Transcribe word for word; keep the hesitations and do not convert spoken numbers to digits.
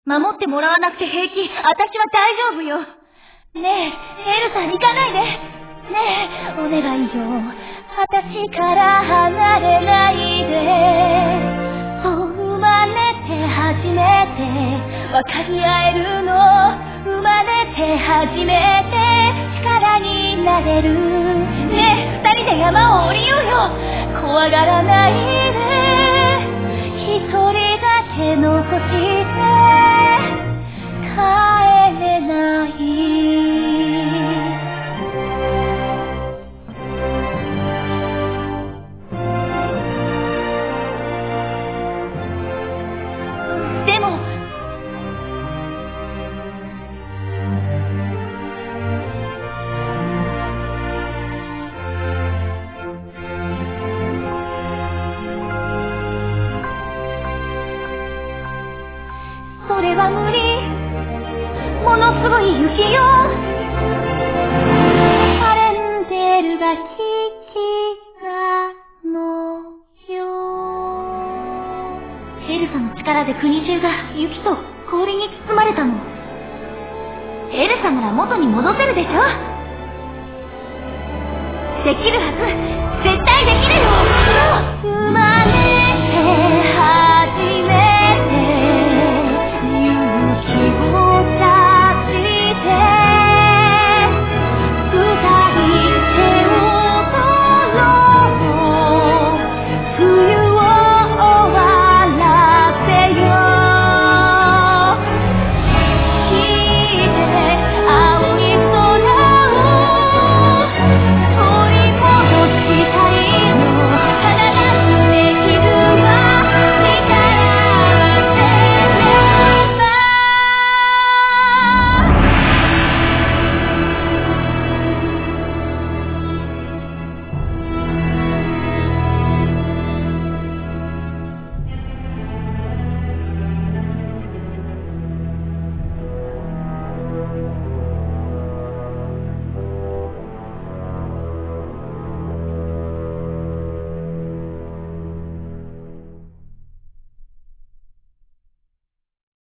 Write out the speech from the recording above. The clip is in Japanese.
守ってもらわなくて平気。私は大丈夫よ。ねえ、エルさん行かないで。ねえ、お願いよ。私から離れないで。そう生まれて初めて分かり合えるの。生まれて初めて力になれる。ねえ、二人で山を降りようよ。怖がらないで。一人だけ残して帰れない。でもそれは無理。ものすごい雪よ。カレンデルが危機なのよ。エルサの力で国中が雪と氷に包まれたの。エルサなら元に戻せるでしょ。できるはず。絶対できるよ。生まれ